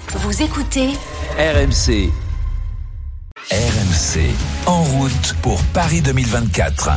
Vous écoutez RMC. RMC, en route pour Paris 2024.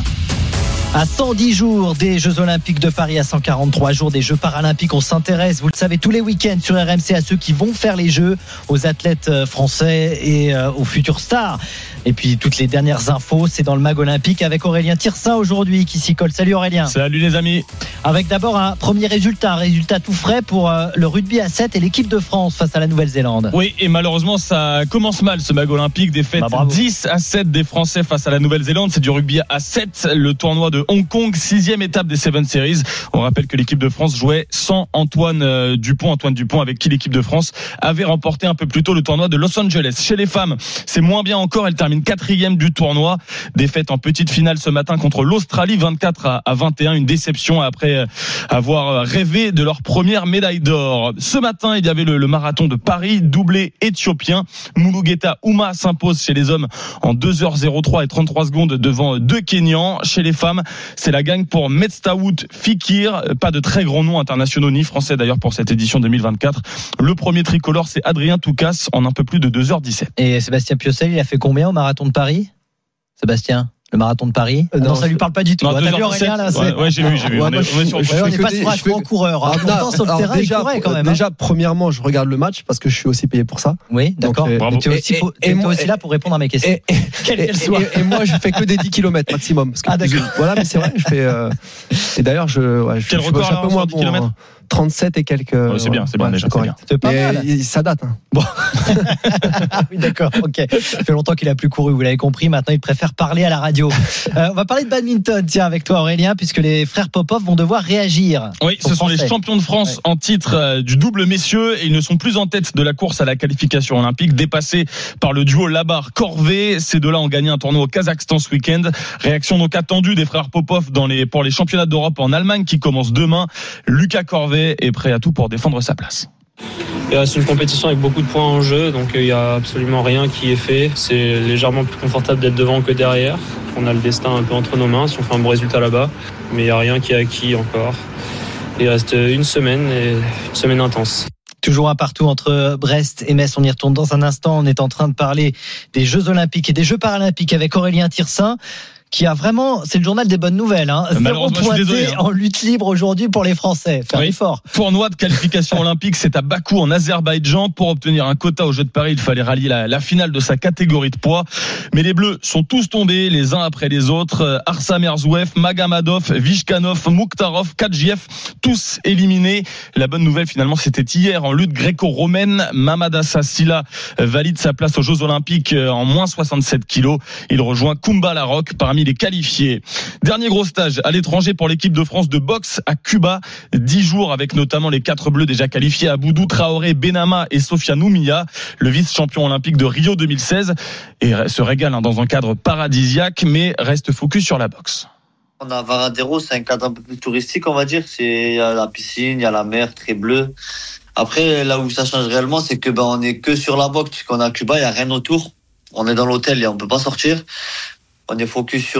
À 110 jours des Jeux Olympiques de Paris, à 143 jours des Jeux Paralympiques, on s'intéresse, vous le savez, tous les week-ends sur RMC à ceux qui vont faire les Jeux, aux athlètes français et aux futures stars. Et puis toutes les dernières infos, c'est dans le MAG Olympique avec Aurélien Tirsin aujourd'hui qui s'y colle. Salut Aurélien. Salut les amis. Avec d'abord un premier résultat tout frais pour le rugby à 7 et l'équipe de France face à la Nouvelle-Zélande. Oui, et malheureusement ça commence mal ce MAG Olympique, défaite 10-7 des Français face à la Nouvelle-Zélande. C'est du rugby à 7, le tournoi de Hong Kong, 6e étape des Seven Series. On rappelle que l'équipe de France jouait sans Antoine Dupont avec qui l'équipe de France avait remporté un peu plus tôt le tournoi de Los Angeles. Chez les femmes, c'est moins bien encore, elle termine 4e du tournoi, défaite en petite finale ce matin contre l'Australie 24-21, une déception après avoir rêvé de leur première médaille d'or. Ce matin, il y avait le marathon de Paris, doublé éthiopien. Mulugeta Ouma s'impose chez les hommes en 2h03 et 33 secondes devant deux Kenyans. Chez les femmes, c'est la gagne pour Metstaout Fikir, pas de très grands noms internationaux ni français d'ailleurs pour cette édition 2024. Le premier tricolore, c'est Adrien Toucas en un peu plus de 2h17. Et Sébastien Piocel, il a fait combien au marathon de Paris ? Sébastien, le marathon de Paris ? Non, ça lui parle pas du tout. Non, t'as vu Aurélien là, ouais, j'ai vu. On est sur on n'est pas sur un grand coureur. Pourtant sur le terrain, il courait quand même. Déjà, premièrement, je regarde le match parce que je suis aussi payé pour ça. Oui, d'accord. Donc, tu es aussi là pour répondre à mes questions. Et moi, je fais que des 10 km maximum. Parce que d'accord. Voilà, mais c'est vrai, je fais. Et d'ailleurs, quel record un peu moins 10 km 37 et quelques. C'est bien déjà. C'est bien. C'est pas mal. Ça date. Bon. Oui, d'accord. Ok. Ça fait longtemps qu'il a plus couru. Vous l'avez compris. Maintenant, il préfère parler à la radio. On va parler de badminton, tiens, avec toi, Aurélien, puisque les frères Popov vont devoir réagir. Oui, ce sont les champions de France en titre du double messieurs et ils ne sont plus en tête de la course à la qualification olympique, dépassés par le duo Labar-Corvet. Ces deux-là ont gagné un tournoi au Kazakhstan ce week-end. Réaction donc attendue des frères Popov pour les championnats d'Europe en Allemagne qui commencent demain. Lucas Corvet est prêt à tout pour défendre sa place. C'est une compétition avec beaucoup de points en jeu, donc il n'y a absolument rien qui est fait. C'est légèrement plus confortable d'être devant que derrière. On a le destin un peu entre nos mains si on fait un bon résultat là-bas, mais il n'y a rien qui est acquis encore. Il reste une semaine intense. Toujours un partout entre Brest et Metz. On y retourne dans un instant. On est en train de parler des Jeux Olympiques et des Jeux Paralympiques avec Aurélien Tirsin, qui a vraiment, c'est le journal des bonnes nouvelles, hein. 0 pointé en lutte libre aujourd'hui pour les Français. Faire l'effort. Tournoi de qualification olympique, c'est à Bakou en Azerbaïdjan. Pour obtenir un quota aux Jeux de Paris, il fallait rallier la finale de sa catégorie de poids. Mais les Bleus sont tous tombés les uns après les autres. Arsam Erzouev, Magomadov, Vishkanov, Mukhtarov, Kadjiev, tous éliminés. La bonne nouvelle finalement, c'était hier en lutte gréco-romaine. Mamada Sassila valide sa place aux Jeux Olympiques en moins 67 kilos. Il rejoint Kumba Larocque parmi les qualifiés. Dernier gros stage à l'étranger pour l'équipe de France de boxe à Cuba. 10 jours avec notamment les 4 bleus déjà qualifiés, Aboudou Traoré, Benama et Sofiane Oumia, le vice-champion olympique de Rio 2016, et se régale dans un cadre paradisiaque, mais reste focus sur la boxe. On a Varadero, c'est un cadre un peu plus touristique, on va dire. Il y a la piscine, il y a la mer très bleue. Après, là où ça change réellement, c'est que on est que sur la boxe, puisqu'on est à Cuba, il n'y a rien autour. On est dans l'hôtel et on peut pas sortir. On est focus sur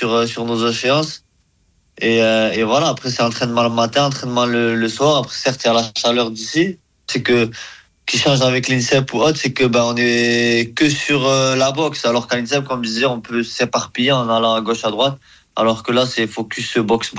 nos échéances. Et voilà, après c'est entraînement le matin, entraînement le soir. Après certes, il y a la chaleur d'ici. C'est que qui change avec l'INSEP ou autre, c'est que on est que sur la boxe. Alors qu'à l'INSEP, comme je disais, on peut s'éparpiller en allant à gauche, à droite. Alors que là, c'est focus boxe.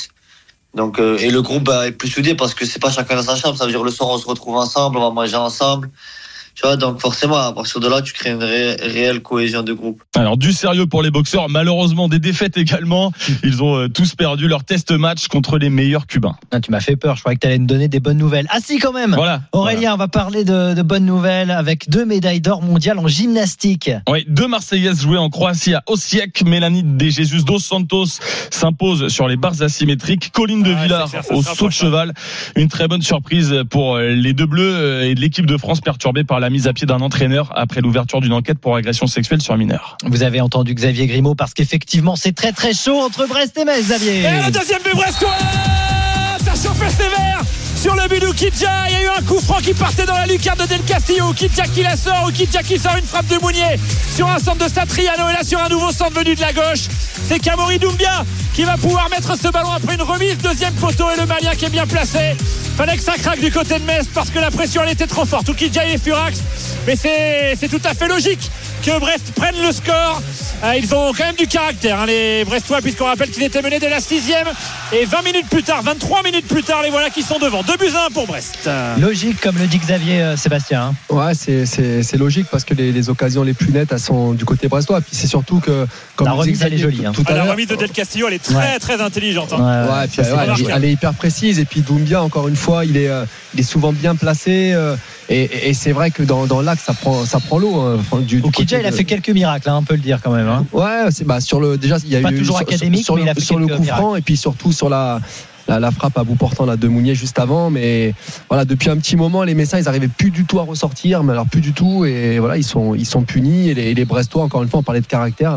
Donc et le groupe est plus soudé parce que c'est pas chacun dans sa chambre. Ça veut dire le soir on se retrouve ensemble, on va manger ensemble. Tu vois, donc forcément, à partir de là, tu crées une réelle cohésion de groupe. Alors, du sérieux pour les boxeurs, malheureusement, des défaites également. Ils ont tous perdu leur test match contre les meilleurs Cubains. Ah, tu m'as fait peur, je croyais que tu allais me donner des bonnes nouvelles. Ah si, quand même. Voilà. Aurélien, on va parler de bonnes nouvelles avec 2 médailles d'or mondiales en gymnastique. Oui, 2 Marseillaises jouées en Croatie à Osijek. Mélanie De Jesus dos Santos s'impose sur les barres asymétriques. Colline de Villars au saut de cheval. Une très bonne surprise pour les deux bleus et de l'équipe de France perturbée par la mise à pied d'un entraîneur après l'ouverture d'une enquête pour agression sexuelle sur mineur. Vous avez entendu Xavier Grimaud parce qu'effectivement c'est très très chaud entre Brest et Metz, Xavier. Et le deuxième but brestois, ça chauffait sévère. sur le but d'Oukidja. Il y a eu un coup franc qui partait dans la lucarne de Del Castillo. Oukidja qui la sort. Oukidja qui sort une frappe de Mounier sur un centre de Satriano. Et là, sur un nouveau centre venu de la gauche, c'est Kamori Doumbia qui va pouvoir mettre ce ballon après une remise. Deuxième poteau et le Malien qui est bien placé. Fallait que ça craque du côté de Metz parce que la pression elle était trop forte. Oukidja et Furax. Mais c'est tout à fait logique que Brest prenne le score. Ils ont quand même du caractère, les Brestois, puisqu'on rappelle qu'ils étaient menés dès la 6e. Et 23 minutes plus tard, les voilà qui sont devant. 2-1 pour Brest. Logique, comme le dit Xavier Sébastien. Ouais, c'est logique parce que les occasions les plus nettes, elles sont du côté brestois. Puis c'est surtout que, comme la remise, elle est jolie. Tout à l'heure, la remise de Del Castillo, elle est très, très intelligente. Puis, elle est hyper précise. Et puis Doumbia, encore une fois, il est souvent bien placé. Et c'est vrai que dans l'axe, ça prend l'eau. Oukidja, il a fait quelques miracles, on peut le dire quand même. Ouais, déjà, il y a pas eu toujours académique, mais il a fait sur le coup franc et puis surtout sur la frappe à bout portant de Mounier juste avant. Mais voilà, depuis un petit moment, les Messins, ils n'arrivaient plus du tout à ressortir, mais alors plus du tout. Et voilà, ils sont punis. Et les Brestois, encore une fois, on parlait de caractère.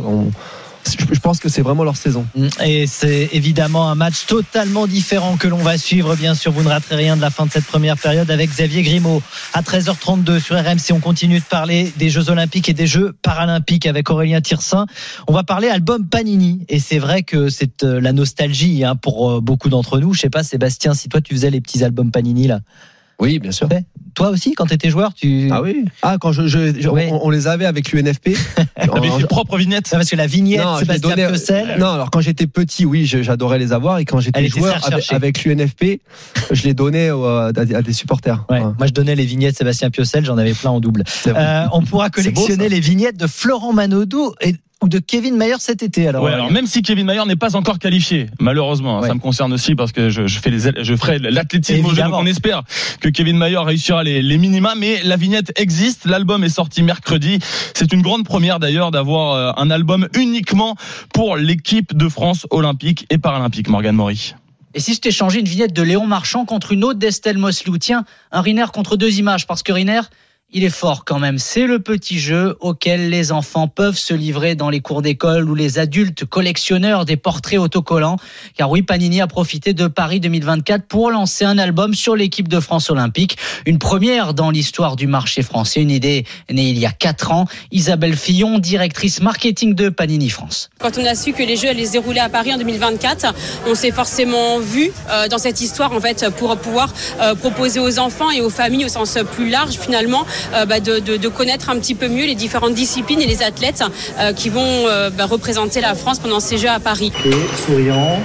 Je pense que c'est vraiment leur saison. Et c'est évidemment un match totalement différent que l'on va suivre. Bien sûr, vous ne raterez rien de la fin de cette première période avec Xavier Grimaud. À 13h32 sur RMC, on continue de parler des Jeux Olympiques et des Jeux Paralympiques avec Aurélien Tirsin. On va parler album Panini. Et c'est vrai que c'est la nostalgie pour beaucoup d'entre nous. Je sais pas, Sébastien, si toi tu faisais les petits albums Panini là. Oui, bien sûr. Toi aussi, quand tu étais joueur, Ah oui. Quand on les avait avec l'UNFP. T'avais tes propres vignettes. Parce que la vignette, Sébastien Piocel. Non, alors quand j'étais petit, oui, j'adorais les avoir. Et quand j'étais joueur avec l'UNFP, je les donnais à des supporters. Ouais. Moi, je donnais les vignettes Sébastien Piocel, j'en avais plein en double. On pourra collectionner les vignettes de Florent Manodou ou de Kevin Mayer cet été. Alors même si Kevin Mayer n'est pas encore qualifié, malheureusement, ça me concerne aussi parce que je ferai l'athlétisme au jeu, donc on espère que Kevin Mayer réussira les minima, mais la vignette existe, l'album est sorti mercredi. C'est une grande première d'ailleurs d'avoir un album uniquement pour l'équipe de France olympique et paralympique. Morgane Maury. Et si je t'ai changé une vignette de Léon Marchand contre une autre d'Estelle Moslou, tiens, un Riner contre deux images, parce que Riner, il est fort quand même. C'est le petit jeu auquel les enfants peuvent se livrer dans les cours d'école ou les adultes collectionneurs des portraits autocollants. Car oui, Panini a profité de Paris 2024 pour lancer un album sur l'équipe de France olympique. Une première dans l'histoire du marché français. Une idée née il y a 4 ans. Isabelle Fillon, directrice marketing de Panini France. Quand on a su que les Jeux allaient se dérouler à Paris en 2024, on s'est forcément vu dans cette histoire en fait pour pouvoir proposer aux enfants et aux familles au sens plus large finalement de connaître un petit peu mieux les différentes disciplines et les athlètes qui vont représenter la France pendant ces Jeux à Paris. Et souriant.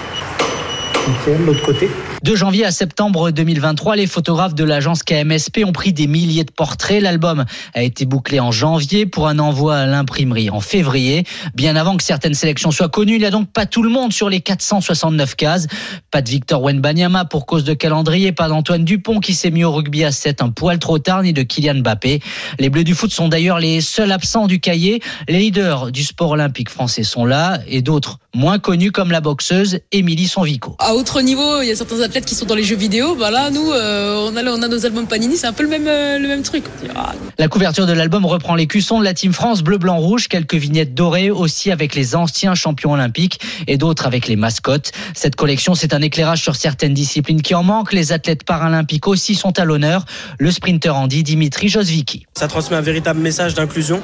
Nickel, l'autre côté. De janvier à septembre 2023, les photographes de l'agence KMSP ont pris des milliers de portraits. L'album a été bouclé en janvier pour un envoi à l'imprimerie en février. Bien avant que certaines sélections soient connues, il n'y a donc pas tout le monde sur les 469 cases. Pas de Victor Wembanyama pour cause de calendrier, pas d'Antoine Dupont qui s'est mis au rugby à 7 un poil trop tard, ni de Kylian Mbappé. Les Bleus du foot sont d'ailleurs les seuls absents du cahier. Les leaders du sport olympique français sont là et d'autres moins connus comme la boxeuse Émilie Sonvico. À autre niveau, il y a certains athlètes qui sont dans les jeux vidéo. Là, nous, on a nos albums Panini, c'est un peu le même truc. La couverture de l'album reprend l'écusson de la Team France bleu, blanc, rouge, quelques vignettes dorées aussi avec les anciens champions olympiques et d'autres avec les mascottes. Cette collection, c'est un éclairage sur certaines disciplines qui en manquent. Les athlètes paralympiques aussi sont à l'honneur. Le sprinter handi Dimitri Josvicki. Ça transmet un véritable message d'inclusion,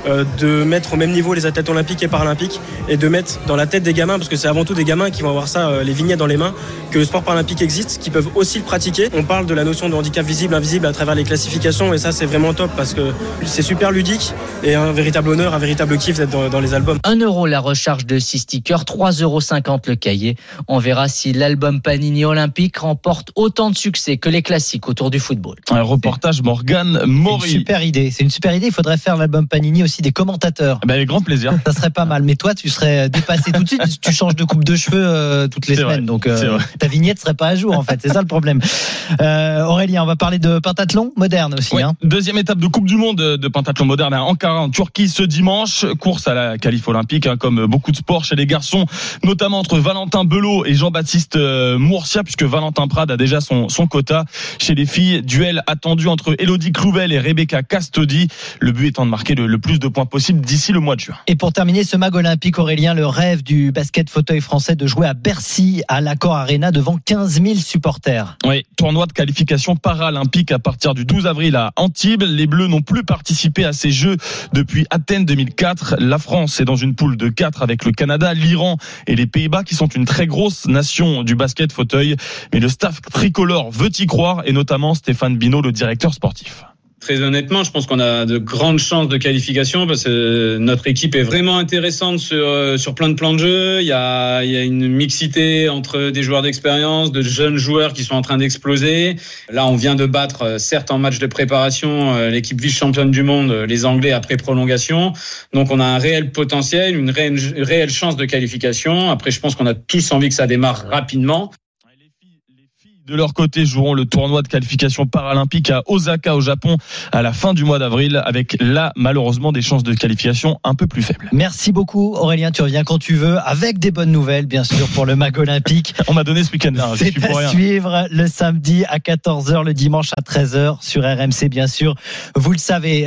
de mettre au même niveau les athlètes olympiques et paralympiques et de mettre dans la tête des gamins, parce que c'est avant tout des gamins qui vont avoir ça, les vignettes dans les mains, que le sport paralympique existe, qui peuvent aussi le pratiquer. On parle de la notion de handicap visible, invisible à travers les classifications et ça c'est vraiment top parce que c'est super ludique et un véritable honneur, un véritable kiff d'être dans les albums. 1 € la recharge de 6 stickers, 3,50 € le cahier. On verra si l'album Panini Olympique remporte autant de succès que les classiques autour du football. Un reportage Morgane Maury. C'est une super idée. Il faudrait faire l'album Panini aussi des commentateurs. Avec grand plaisir. Ça serait pas mal. Mais toi, tu serais dépassé tout de suite. Tu changes de coupe de cheveux toutes les semaines. Donc ta vignette serait pas à jour en fait. C'est ça le problème. Aurélien, on va parler de pentathlon moderne aussi. Deuxième étape de Coupe du Monde de pentathlon moderne à Ankara en Turquie ce dimanche. Course à la qualif olympique comme beaucoup de sports chez les garçons, notamment entre Valentin Belot et Jean-Baptiste Mourcia, puisque Valentin Prade a déjà son quota. Chez les filles, duel attendu entre Elodie Clouvel et Rebecca Castodi. Le but étant de marquer le plus de points possible d'ici le mois de juin. Et pour terminer ce mag olympique, Aurélien, le rêve du basket fauteuil français de jouer à Bercy, à l'Accor Arena devant 15 000 supporters. Oui, tournoi de qualification paralympique à partir du 12 avril à Antibes. Les Bleus n'ont plus participé à ces Jeux depuis Athènes 2004. La France est dans une poule de 4 avec le Canada, l'Iran et les Pays-Bas qui sont une très grosse nation du basket fauteuil. Mais le staff tricolore veut y croire et notamment Stéphane Binot, le directeur sportif. Très honnêtement, je pense qu'on a de grandes chances de qualification parce que notre équipe est vraiment intéressante sur plein de plans de jeu. Il y a une mixité entre des joueurs d'expérience, de jeunes joueurs qui sont en train d'exploser. Là, on vient de battre, certes en match de préparation, l'équipe vice-championne du monde, les Anglais après prolongation. Donc, on a un réel potentiel, une réelle chance de qualification. Après, je pense qu'on a tous envie que ça démarre rapidement. De leur côté, joueront le tournoi de qualification paralympique à Osaka au Japon à la fin du mois d'avril avec là, malheureusement, des chances de qualification un peu plus faibles. Merci beaucoup Aurélien, tu reviens quand tu veux avec des bonnes nouvelles bien sûr pour le MAG olympique. On m'a donné ce week-end-là, c'est à suivre le samedi à 14h, le dimanche à 13h sur RMC bien sûr, vous le savez.